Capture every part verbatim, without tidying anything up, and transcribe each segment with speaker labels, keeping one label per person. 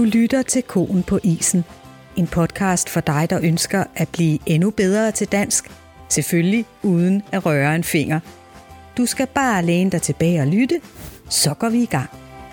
Speaker 1: lytter til Koen på isen. En podcast for dig, der ønsker at blive endnu bedre til dansk. Selvfølgelig uden at røre en finger. Du skal bare læne dig tilbage og lytte, så går vi i gang.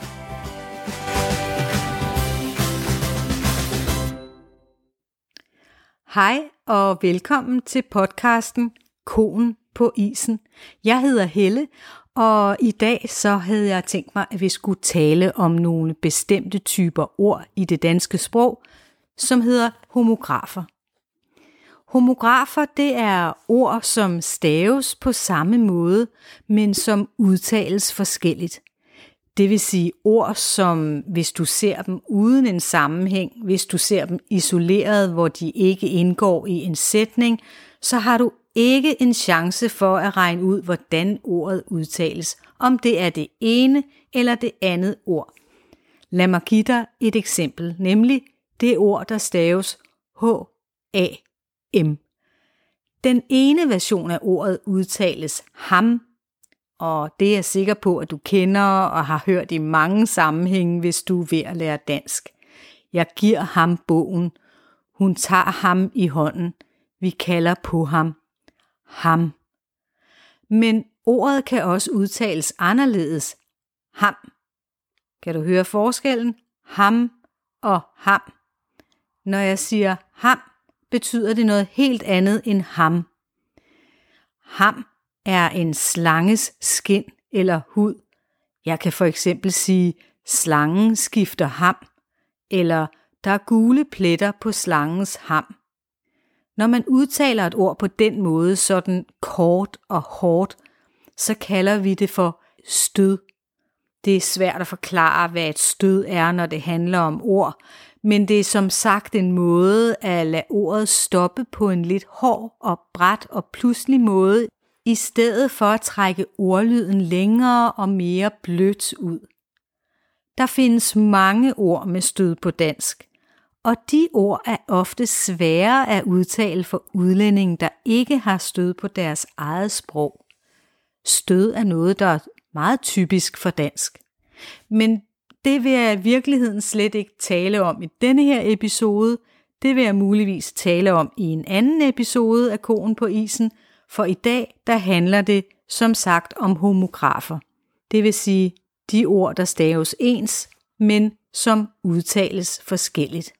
Speaker 1: Hej og velkommen til podcasten Koen på isen. Jeg hedder Helle, og i dag så havde jeg tænkt mig, at vi skulle tale om nogle bestemte typer ord i det danske sprog, som hedder homografer. Homografer, det er ord, som staves på samme måde, men som udtales forskelligt. Det vil sige ord, som hvis du ser dem uden en sammenhæng, hvis du ser dem isoleret, hvor de ikke indgår i en sætning, så har du ikke en chance for at regne ud, hvordan ordet udtales, om det er det ene eller det andet ord. Lad mig give dig et eksempel, nemlig det ord, der staves H A M. Den ene version af ordet udtales ham, og det er jeg sikker på, at du kender og har hørt i mange sammenhænge, hvis du er ved at lære dansk. Jeg giver ham bogen. Hun tager ham i hånden. Vi kalder på ham. Ham. Men ordet kan også udtales anderledes. Ham. Kan du høre forskellen? Ham og ham. Når jeg siger ham, betyder det noget helt andet end ham. Ham er en slanges skind eller hud. Jeg kan for eksempel sige, slangen skifter ham, eller der er gule pletter på slangens ham. Når man udtaler et ord på den måde, sådan kort og hårdt, så kalder vi det for stød. Det er svært at forklare, hvad et stød er, når det handler om ord, men det er som sagt en måde at lade ordet stoppe på en lidt hård og brat og pludselig måde, i stedet for at trække ordlyden længere og mere blødt ud. Der findes mange ord med stød på dansk, og de ord er ofte svære at udtale for udlændinge, der ikke har stød på deres eget sprog. Stød er noget, der er meget typisk for dansk. Men det vil jeg i virkeligheden slet ikke tale om i denne her episode. Det vil jeg muligvis tale om i en anden episode af Koen på isen, for i dag der handler det som sagt om homografer. Det vil sige de ord, der staves ens, men som udtales forskelligt.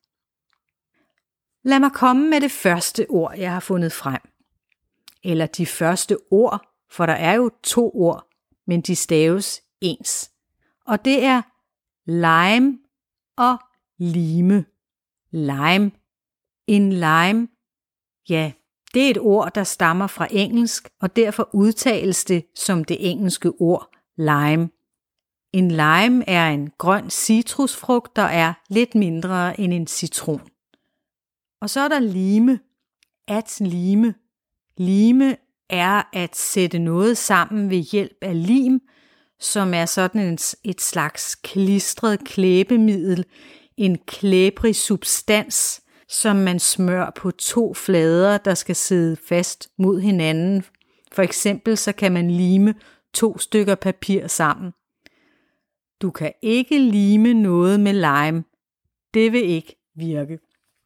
Speaker 1: Lad mig komme med det første ord, jeg har fundet frem. Eller de første ord, for der er jo to ord, men de staves ens. Og det er lime og lime. Lime. En lime, ja, det er et ord, der stammer fra engelsk, og derfor udtales det som det engelske ord lime. En lime er en grøn citrusfrugt, der er lidt mindre end en citron. Og så er der lime. At lime. Lime er at sætte noget sammen ved hjælp af lim, som er sådan et slags klistret klæbemiddel, en klæbrig substans, som man smører på to flader, der skal sidde fast mod hinanden. For eksempel så kan man lime to stykker papir sammen. Du kan ikke lime noget med lime. Det vil ikke virke.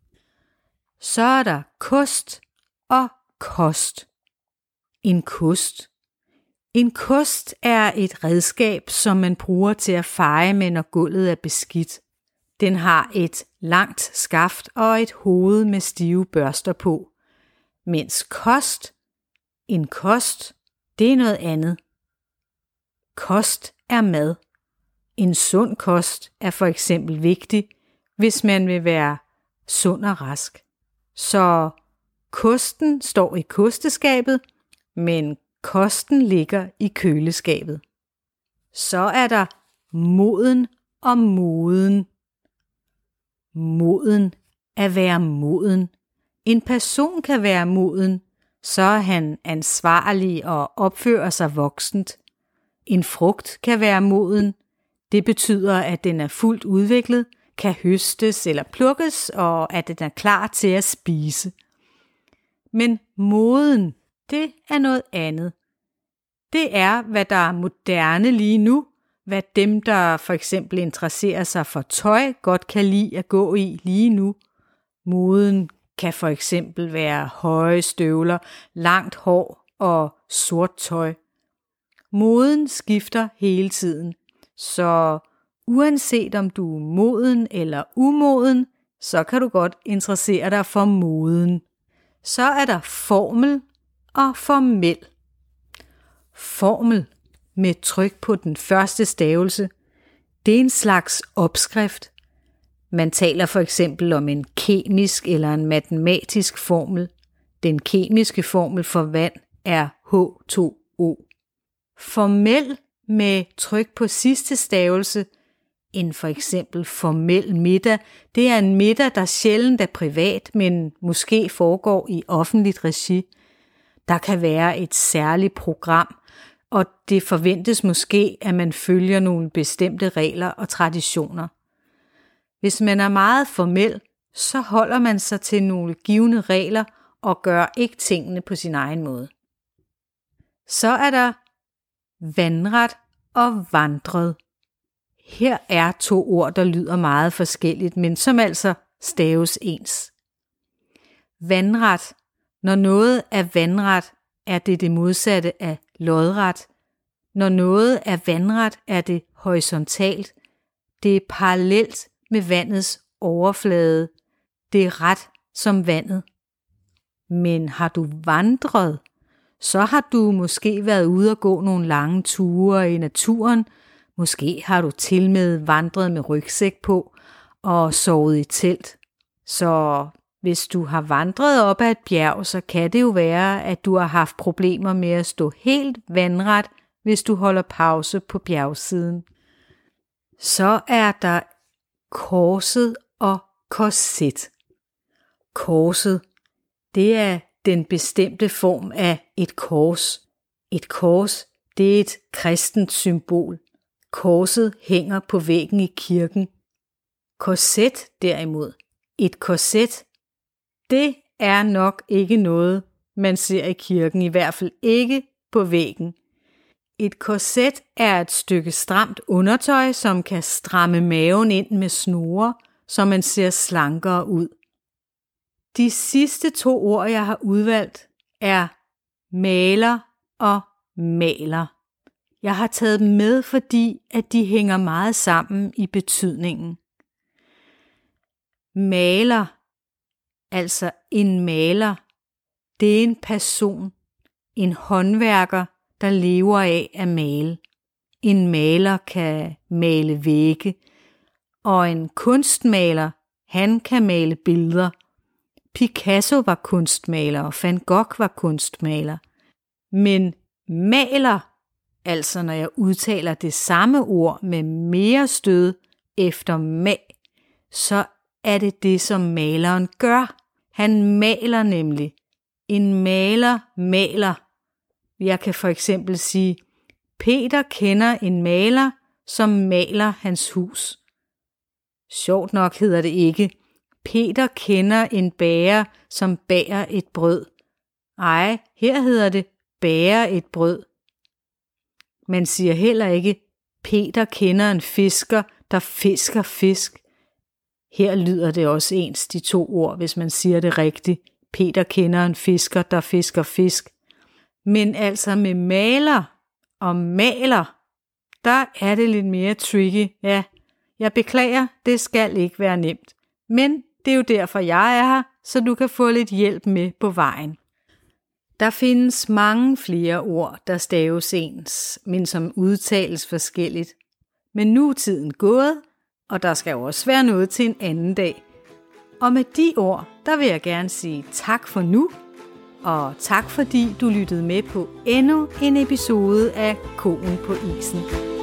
Speaker 1: Så er der kost og kost. En kost. En kost er et redskab, som man bruger til at feje med, når gulvet er beskidt. Den har et langt skaft og et hoved med stive børster på. Mens kost, en kost, det er noget andet. Kost er mad. En sund kost er for eksempel vigtig, hvis man vil være sund og rask. Så kosten står i kosteskabet, men kosten ligger i køleskabet. Så er der moden og moden. Moden, at være moden. En person kan være moden, så er han ansvarlig og opfører sig voksent. En frugt kan være moden. Det betyder, at den er fuldt udviklet, kan høstes eller plukkes, og at den er klar til at spise. Men moden, det er noget andet. Det er, hvad der er moderne lige nu, hvad dem, der for eksempel interesserer sig for tøj, godt kan lide at gå i lige nu. Moden kan for eksempel være høje støvler, langt hår og sort tøj. Moden skifter hele tiden, så uanset om du er moden eller umoden, så kan du godt interessere dig for moden. Så er der formel og formel. Formel med tryk på den første stavelse, det er en slags opskrift. Man taler for eksempel om en kemisk eller en matematisk formel. Den kemiske formel for vand er H to O. Formel med tryk på sidste stavelse, en for eksempel formel middag, det er en middag, der sjældent er privat, men måske foregår i offentligt regi. Der kan være et særligt program, og det forventes måske, at man følger nogle bestemte regler og traditioner. Hvis man er meget formel, så holder man sig til nogle givne regler og gør ikke tingene på sin egen måde. Så er der vandret og vandret. Her er to ord, der lyder meget forskelligt, men som altså staves ens. Vandret. Når noget er vandret, er det det modsatte af lodret. Når noget er vandret, er det horisontalt. Det er parallelt med vandets overflade. Det er ret som vandet. Men har du vandret, så har du måske været ude og gå nogle lange ture i naturen. Måske har du tilmed vandret med rygsæk på og sovet i telt. Så hvis du har vandret op ad et bjerg, så kan det jo være, at du har haft problemer med at stå helt vandret, hvis du holder pause på bjergsiden. Så er der korset og korset. Korset, det er den bestemte form af et kors. Et kors, det er et kristent symbol. Korset hænger på væggen i kirken. Korset derimod, et korset, det er nok ikke noget, man ser i kirken, i hvert fald ikke på væggen. Et korset er et stykke stramt undertøj, som kan stramme maven ind med snore, så man ser slankere ud. De sidste to ord, jeg har udvalgt, er maler og maler. Jeg har taget dem med, fordi at de hænger meget sammen i betydningen. Maler, altså en maler, det er en person, en håndværker, der lever af at male. En maler kan male vægge, og en kunstmaler, han kan male billeder. Picasso var kunstmaler, og Van Gogh var kunstmaler. Men maler, altså når jeg udtaler det samme ord med mere stød efter mag, så er det det, som maleren gør. Han maler nemlig. En maler maler. Jeg kan for eksempel sige, Peter kender en maler, som maler hans hus. Sjovt nok hedder det ikke, Peter kender en bager, som bager et brød. Ej, her hedder det, bager et brød. Man siger heller ikke, Peter kender en fisker, der fisker fisk. Her lyder det også ens, de to ord, hvis man siger det rigtigt. Peter kender en fisker, der fisker fisk. Men altså med maler og maler, der er det lidt mere tricky. Ja, jeg beklager, det skal ikke være nemt. Men det er jo derfor, jeg er her, så du kan få lidt hjælp med på vejen. Der findes mange flere ord, der staves ens, men som udtales forskelligt. Men nu er tiden gået, og der skal jo også være noget til en anden dag. Og med de ord, der vil jeg gerne sige tak for nu, og tak fordi du lyttede med på endnu en episode af Koen på isen.